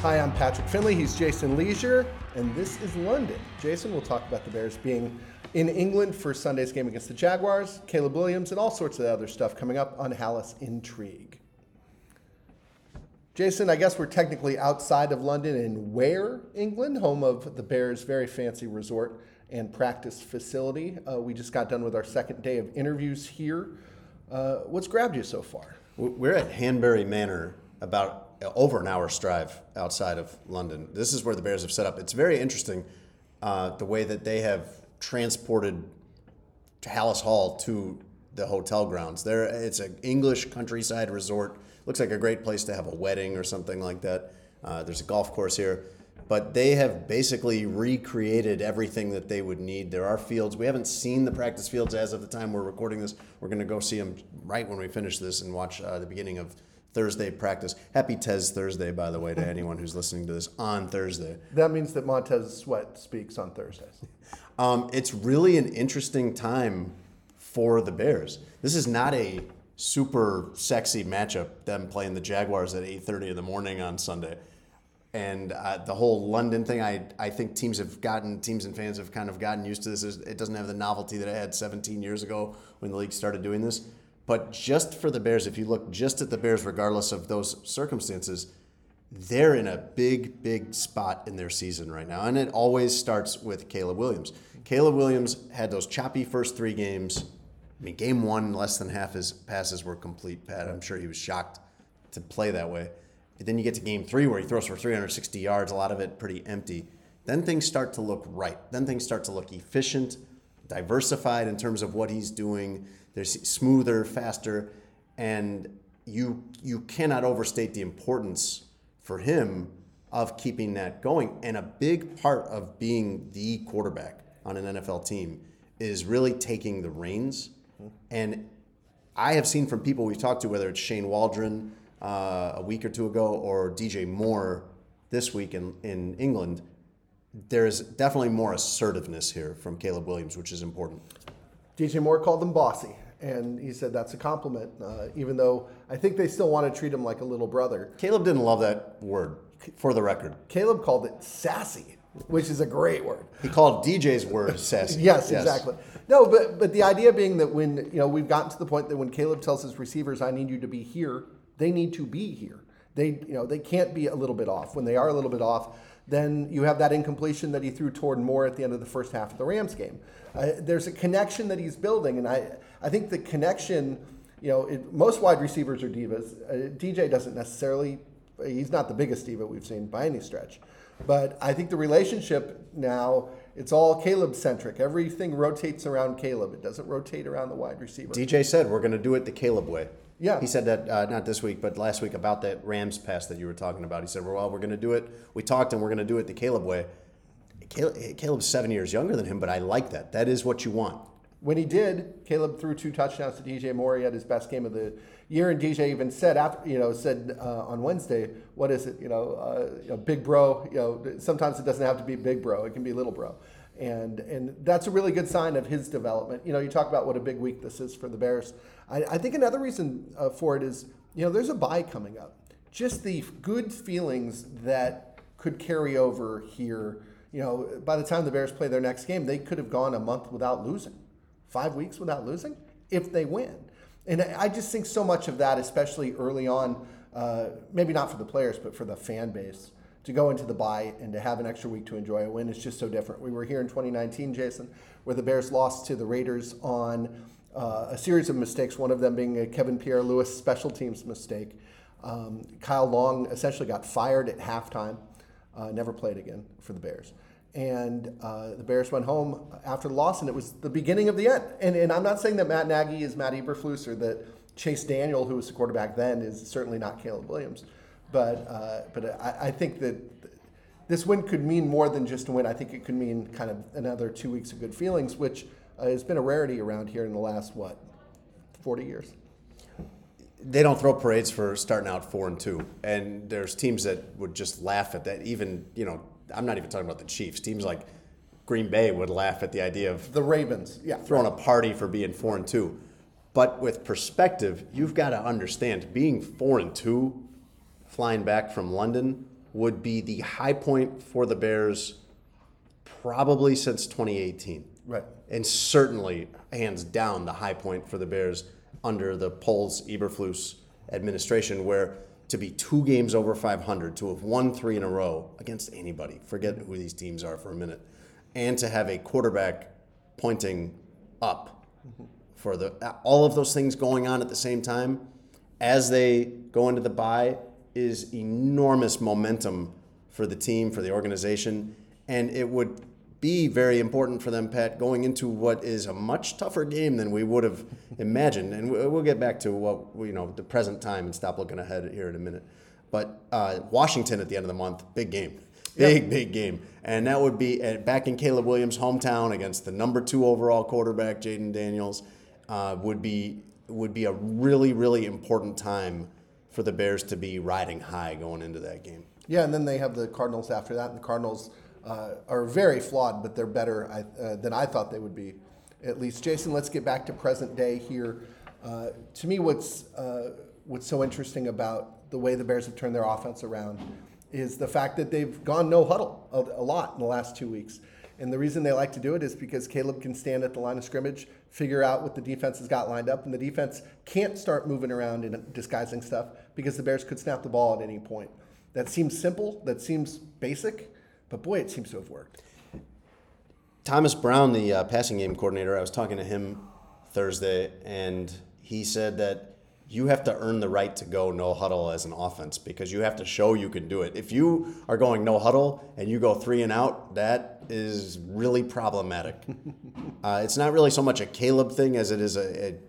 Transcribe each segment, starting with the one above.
Hi, I'm Patrick Finley. He's Jason Leisure, and this is London. Jason will talk about the Bears being in England for Sunday's game against the Jaguars, Caleb Williams, and all sorts of other stuff coming up on Halas Intrigue. Jason, I guess we're technically outside of London in Ware, England, home of the Bears' very fancy resort and practice facility. We just got done with our second day of interviews here. What's grabbed you so far? We're at Hanbury Manor, about over an hour's drive outside of London. This is where the Bears have set up. It's very interesting the way that they have transported Halas Hall to the hotel grounds. It's an English countryside resort. Looks like a great place to have a wedding or something like that. There's a golf course here. But they have basically recreated everything that they would need. There are fields. We haven't seen the practice fields as of the time we're recording this. We're going to go see them right when we finish this and watch the beginning of Thursday practice. Happy Tez Thursday, by the way, to anyone who's listening to this on Thursday. That means that Montez Sweat speaks on Thursdays. It's really an interesting time for the Bears. This is not a super sexy matchup, them playing the Jaguars at 8:30 in the morning on Sunday. And the whole London thing, I think teams and fans have kind of gotten used to this. It doesn't have the novelty that it had 17 years ago when the league started doing this. But just for the Bears, if you look just at the Bears, regardless of those circumstances, they're in a big, big spot in their season right now. And it always starts with Caleb Williams. Caleb Williams had those choppy first three games. I mean, game one, less than half his passes were complete, Pat. I'm sure he was shocked to play that way. Then you get to game three where he throws for 360 yards, a lot of it pretty empty. Then things start to look right. Then things start to look efficient, diversified in terms of what he's doing. They're smoother, faster, and you cannot overstate the importance for him of keeping that going. And a big part of being the quarterback on an NFL team is really taking the reins. And I have seen from people we've talked to, whether it's Shane Waldron a week or two ago or DJ Moore this week in England, there's definitely more assertiveness here from Caleb Williams, which is important. DJ Moore called them bossy, and he said that's a compliment, even though I think they still want to treat him like a little brother. Caleb didn't love that word, for the record. Caleb called it sassy, which is a great word. He called DJ's word sassy. Yes, exactly. No, but the idea being that when we've gotten to the point that when Caleb tells his receivers, "I need you to be here," they need to be here. They can't be a little bit off. When they are a little bit off, then you have that incompletion that he threw toward Moore at the end of the first half of the Rams game. There's a connection that he's building, and I think the connection, most wide receivers are divas. DJ doesn't necessarily, he's not the biggest diva we've seen by any stretch. But I think the relationship now, it's all Caleb-centric. Everything rotates around Caleb. It doesn't rotate around the wide receiver. DJ said, we're going to do it the Caleb way. Yeah. He said that not this week, but last week about that Rams pass that you were talking about. He said, well, we're going to do it. We talked and we're going to do it the Caleb way. Caleb's 7 years younger than him, but I like that. That is what you want. When he did, Caleb threw 2 touchdowns to DJ Moore. He had his best game of the year, and DJ even said on Wednesday, what is it? Big bro. Sometimes it doesn't have to be big bro. It can be little bro. And that's a really good sign of his development. You talk about what a big week this is for the Bears. I think another reason for it is, there's a bye coming up. Just the good feelings that could carry over here. By the time the Bears play their next game, they could have gone a month without losing, 5 weeks without losing, if they win. And I just think so much of that, especially early on, maybe not for the players, but for the fan base, to go into the bye and to have an extra week to enjoy a win is just so different. We were here in 2019, Jason, where the Bears lost to the Raiders on a series of mistakes, one of them being a Kevin Pierre-Louis special teams mistake. Kyle Long essentially got fired at halftime, never played again for the Bears. And the Bears went home after the loss, and it was the beginning of the end. And I'm not saying that Matt Nagy is Matt Eberflus or that Chase Daniel, who was the quarterback then, is certainly not Caleb Williams. But I think that this win could mean more than just a win. I think it could mean kind of another 2 weeks of good feelings, which has been a rarity around here in the last, 40 years. They don't throw parades for starting out 4-2. And there's teams that would just laugh at that. Even, I'm not even talking about the Chiefs. Teams like Green Bay would laugh at the idea of the Ravens, throwing a party for being 4-2. But with perspective, you've got to understand being 4-2, flying back from London would be the high point for the Bears probably since 2018. Right. And certainly, hands down, the high point for the Bears under the Poles Eberflus administration, where to be 2 games over 500, to have won 3 in a row against anybody, forget who these teams are for a minute, and to have a quarterback pointing up for all of those things going on at the same time as they go into the bye is enormous momentum for the team, for the organization, and it would be very important for them, Pat, going into what is a much tougher game than we would have imagined. And we'll get back to the present time and stop looking ahead here in a minute. But Washington at the end of the month, big game. Big game. And that would be back in Caleb Williams' hometown against the number 2 overall quarterback, Jaden Daniels, would be a really, really important time for the Bears to be riding high going into that game. Yeah, and then they have the Cardinals after that, and the Cardinals are very flawed, but they're better than I thought they would be, at least. Jason, let's get back to present day here. To me, what's so interesting about the way the Bears have turned their offense around is the fact that they've gone no huddle a lot in the last 2 weeks. And the reason they like to do it is because Caleb can stand at the line of scrimmage, figure out what the defense has got lined up, and the defense can't start moving around and disguising stuff because the Bears could snap the ball at any point. That seems simple, that seems basic, but boy, it seems to have worked. Thomas Brown, the passing game coordinator, I was talking to him Thursday, and he said that you have to earn the right to go no huddle as an offense because you have to show you can do it. If you are going no huddle and you go 3 and out, that is really problematic. It's not really so much a Caleb thing as it is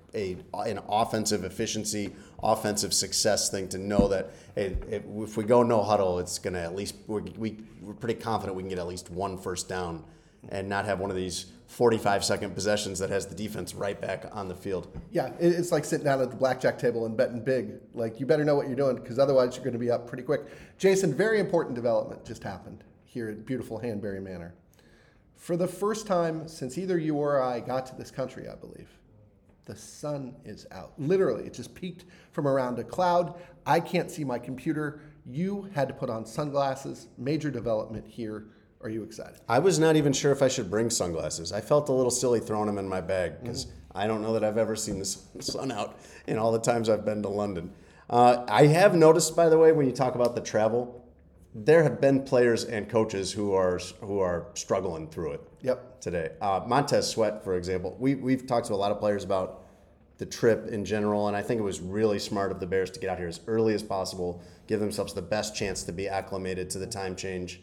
an offensive efficiency, offensive success thing to know that if we go no huddle, it's going to at least, we're pretty confident we can get at least 1 first down and not have one of these 45-second possessions that has the defense right back on the field. Yeah, it's like sitting down at the blackjack table and betting big. Like, you better know what you're doing because otherwise you're going to be up pretty quick. Jason, very important development just happened here at beautiful Hanbury Manor. For the first time since either you or I got to this country, I believe, the sun is out. Literally, it just peeked from around a cloud. I can't see my computer. You had to put on sunglasses. Major development here. Are you excited? I was not even sure if I should bring sunglasses. I felt a little silly throwing them in my bag because I don't know that I've ever seen the sun out in all the times I've been to London. I have noticed, by the way, when you talk about the travel, there have been players and coaches who are struggling through it. Yep. Today, Montez Sweat, for example, we've talked to a lot of players about the trip in general, and I think it was really smart of the Bears to get out here as early as possible, give themselves the best chance to be acclimated to the time change.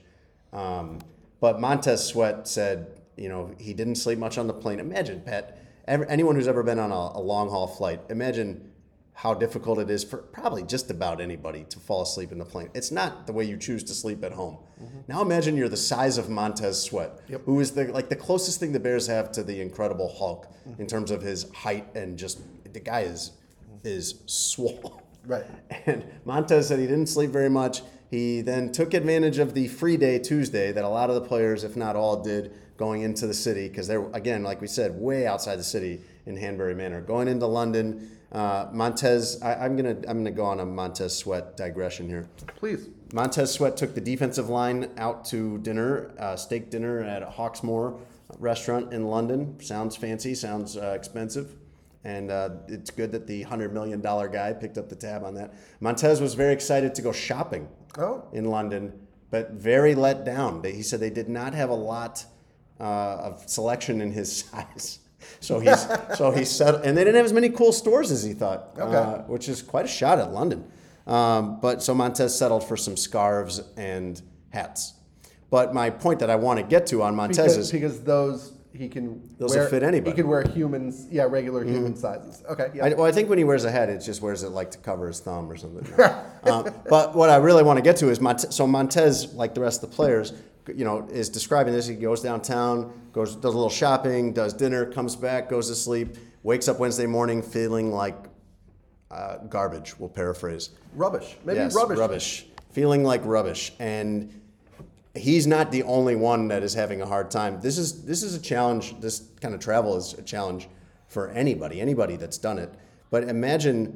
But Montez Sweat said, he didn't sleep much on the plane. Imagine, Pat, anyone who's ever been on a long haul flight, imagine how difficult it is for probably just about anybody to fall asleep in the plane. It's not the way you choose to sleep at home. Mm-hmm. Now imagine you're the size of Montez Sweat, who is the closest thing the Bears have to the Incredible Hulk in terms of his height, and just the guy is swole. Right. And Montez said he didn't sleep very much. He then took advantage of the free day Tuesday that a lot of the players, if not all, did going into the city because they're, again, like we said, way outside the city in Hanbury Manor. Going into London, Montez, I'm gonna go on a Montez Sweat digression here. Please. Montez Sweat took the defensive line out to dinner, steak dinner at a Hawksmoor restaurant in London. Sounds fancy, sounds expensive. And it's good that the $100 million guy picked up the tab on that. Montez was very excited to go shopping in London, but very let down. He said they did not have a lot of selection in his size. So he said, and they didn't have as many cool stores as he thought, which is quite a shot at London. But so Montez settled for some scarves and hats. But my point that I want to get to on Montez is because those will fit anybody. He can wear humans, regular human sizes. Okay. Yeah. I think when he wears a hat, it just wears it like to cover his thumb or something. But what I really want to get to is Montez, like the rest of the players, is describing this. He goes downtown, does a little shopping, does dinner, comes back, goes to sleep, wakes up Wednesday morning feeling like garbage. We'll paraphrase. Rubbish. Maybe yes, rubbish. Rubbish. Feeling like rubbish. And he's not the only one that is having a hard time. This is a challenge. This kind of travel is a challenge for anybody that's done it. But imagine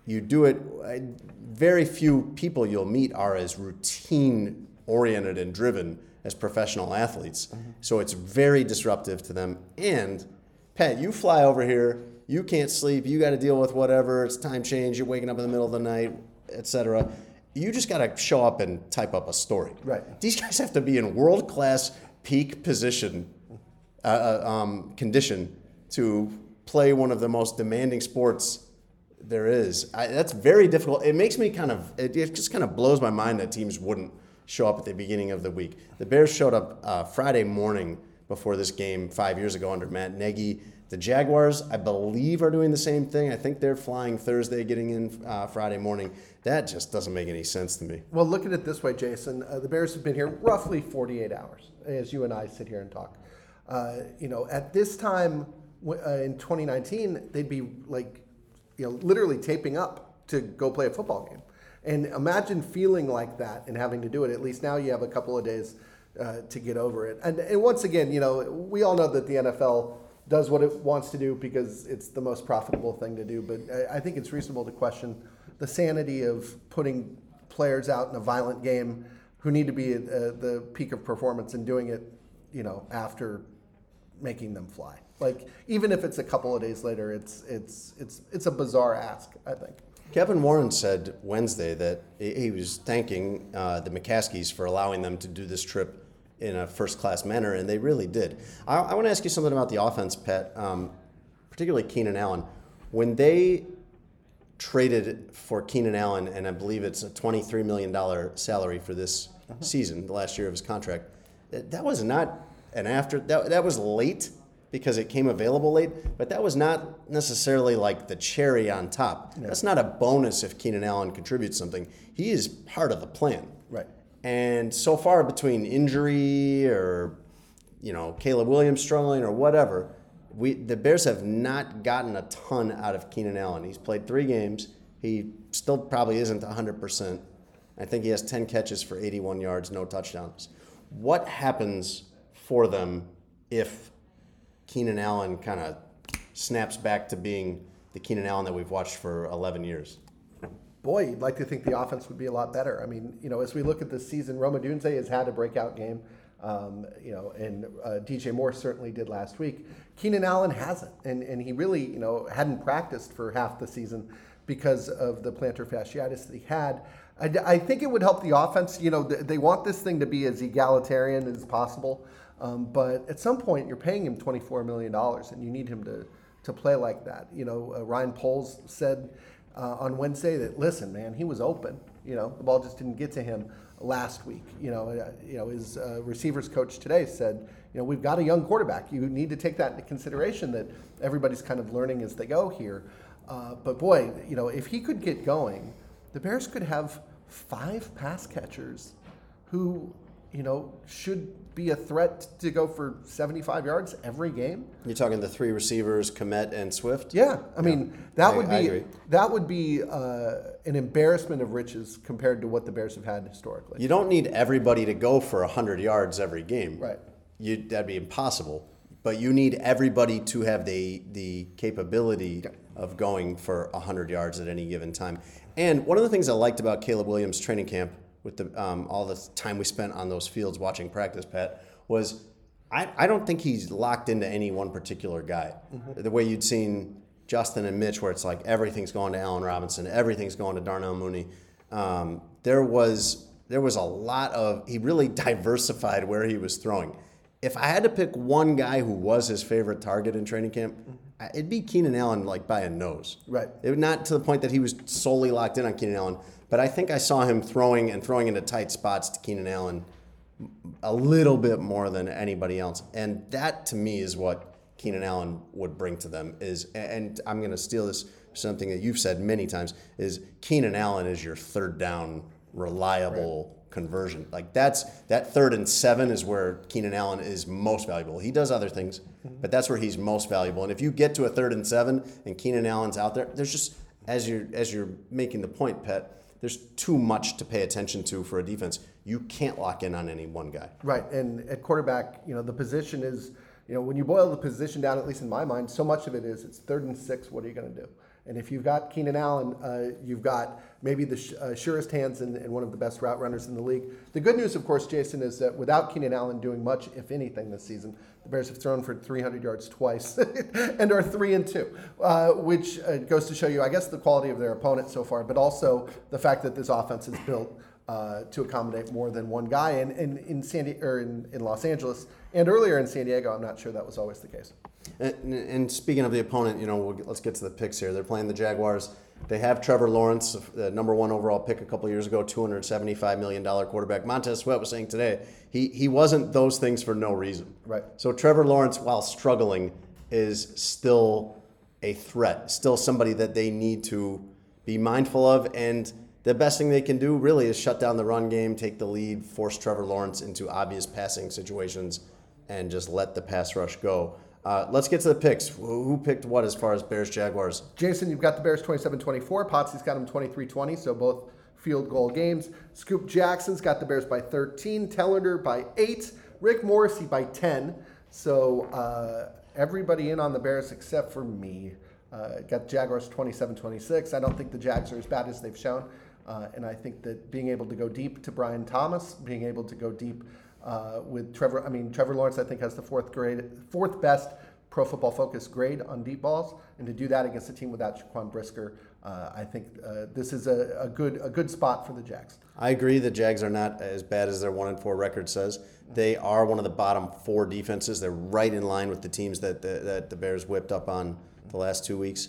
you do it. Very few people you'll meet are as routine oriented and driven as professional athletes. So it's very disruptive to them. And Pat, you fly over here, you can't sleep, you got to deal with whatever, it's time change, you're waking up in the middle of the night, etc. You just got to show up and type up a story. Right. These guys have to be in world-class peak condition to play one of the most demanding sports there is. That's very difficult. It makes me it just kind of blows my mind that teams wouldn't show up at the beginning of the week. The Bears showed up Friday morning before this game 5 years ago under Matt Nagy. The Jaguars, I believe, are doing the same thing. I think they're flying Thursday, getting in Friday morning. That just doesn't make any sense to me. Well, look at it this way, Jason. The Bears have been here roughly 48 hours as you and I sit here and talk. At this time in 2019, they'd be literally taping up to go play a football game. And imagine feeling like that and having to do it. At least now you have a couple of days to get over it. And once again, we all know that the NFL does what it wants to do because it's the most profitable thing to do. But I think it's reasonable to question the sanity of putting players out in a violent game who need to be at the peak of performance and doing it, after making them fly. Even if it's a couple of days later, it's a bizarre ask, I think. Kevin Warren said Wednesday that he was thanking the McCaskies for allowing them to do this trip in a first-class manner, and they really did. I want to ask you something about the offense, Pat, particularly Keenan Allen. When they traded for Keenan Allen, and I believe it's a $23 million salary for this season, the last year of his contract, that was not that was late because it came available late, but that was not necessarily like the cherry on top. No. That's not a bonus if Keenan Allen contributes something. He is part of the plan. Right. And so far between injury or, Caleb Williams struggling or whatever, the Bears have not gotten a ton out of Keenan Allen. He's played 3 games. He still probably isn't 100%. I think he has 10 catches for 81 yards, no touchdowns. What happens for them if Keenan Allen kind of snaps back to being the Keenan Allen that we've watched for 11 years? Boy, you'd like to think the offense would be a lot better. I mean, as we look at this season, Rome Odunze has had a breakout game, and DJ Moore certainly did last week. Keenan Allen hasn't, and he really, hadn't practiced for half the season because of the plantar fasciitis that he had. I think it would help the offense. They want this thing to be as egalitarian as possible, but at some point you're paying him $24 million, and you need him to play like that. Ryan Poles said on Wednesday that, listen, man, he was open. The ball just didn't get to him last week. His receivers coach today said, we've got a young quarterback. You need to take that into consideration that everybody's kind of learning as they go here. But boy, if he could get going, the Bears could have 5 pass catchers who, should be a threat to go for 75 yards every game. You're talking the 3 receivers, Kmet and Swift? Yeah. I mean, that would be an embarrassment of riches compared to what the Bears have had historically. You don't need everybody to go for 100 yards every game. Right. That'd be impossible. But you need everybody to have the capability of going for 100 yards at any given time. And one of the things I liked about Caleb Williams' training camp with all the time we spent on those fields watching practice, Pat, was I don't think he's locked into any one particular guy. Mm-hmm. The way you'd seen Justin and Mitch, where it's like everything's going to Allen Robinson, everything's going to Darnell Mooney. There was a lot of, he really diversified where he was throwing. If I had to pick one guy who was his favorite target in training camp, it'd be Keenan Allen, by a nose. Right. It would not to the point that he was solely locked in on Keenan Allen, but I think I saw him throwing into tight spots to Keenan Allen a little bit more than anybody else. And that, to me, is what Keenan Allen would bring to them. And I'm going to steal this, something that you've said many times, is Keenan Allen is your third down, reliable conversion. That 3rd and 7 is where Keenan Allen is most valuable. He does other things, but that's where he's most valuable. And if you get to a 3rd and 7 and Keenan Allen's out there, there's just, as you're making the point, Pet, there's too much to pay attention to for a defense. You can't lock in on any one guy. Right, and at quarterback, the position is, when you boil the position down, at least in my mind, so much of it is it's 3rd and 6, what are you going to do? And if you've got Keenan Allen, you've got maybe the surest hands and one of the best route runners in the league. The good news, of course, Jason, is that without Keenan Allen doing much, if anything, this season, the Bears have thrown for 300 yards twice and are 3-2, which goes to show you, I guess, the quality of their opponent so far, but also the fact that this offense is built to accommodate more than one guy. And in Los Angeles and earlier in San Diego, I'm not sure that was always the case. And speaking of the opponent, let's get to the picks here. They're playing the Jaguars. They have Trevor Lawrence, the number one overall pick a couple years ago, $275 million quarterback. Montez Sweat was saying today he wasn't those things for no reason. Right. So Trevor Lawrence, while struggling, is still a threat, still somebody that they need to be mindful of. And the best thing they can do really is shut down the run game, take the lead, force Trevor Lawrence into obvious passing situations, and just let the pass rush go. Let's get to the picks. Who picked what as far as Bears-Jaguars? Jason, you've got the Bears 27-24. Potsy's got them 23-20, so both field goal games. Scoop Jackson's got the Bears by 13. Tellender by 8. Rick Morrissey by 10. So everybody in on the Bears except for me. Got Jaguars 27-26. I don't think the Jags are as bad as they've shown. And I think that being able to go deep to Brian Thomas, being able to go deep with Trevor Lawrence, I think, has the fourth best Pro Football Focus grade on deep balls, and to do that against a team without Jaquan Brisker, I think this is a good spot for the Jags. I agree. The Jags are not as bad as their 1-4 record says. They are one of the bottom 4 defenses. They're right in line with the teams that the Bears whipped up on the last 2 weeks.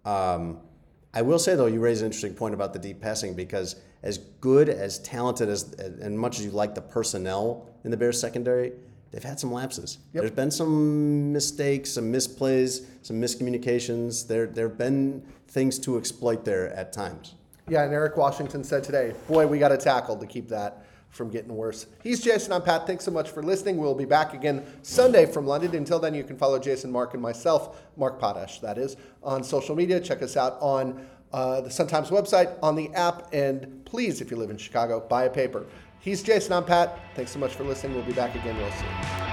I will say, though, you raise an interesting point about the deep passing, because as good, as talented, and much as you like the personnel in the Bears secondary, they've had some lapses. Yep. There's been some mistakes, some misplays, some miscommunications. There have been things to exploit there at times. Yeah, and Eric Washington said today, boy, we got a tackle to keep that from getting worse. He's Jason, I'm Pat. Thanks so much for listening. We'll be back again Sunday from London. Until then, you can follow Jason, Mark, and myself, Mark Potash, that is, on social media. Check us out on the Sun-Times website, on the app, and please, if you live in Chicago, buy a paper. He's Jason, I'm Pat. Thanks so much for listening. We'll be back again real soon.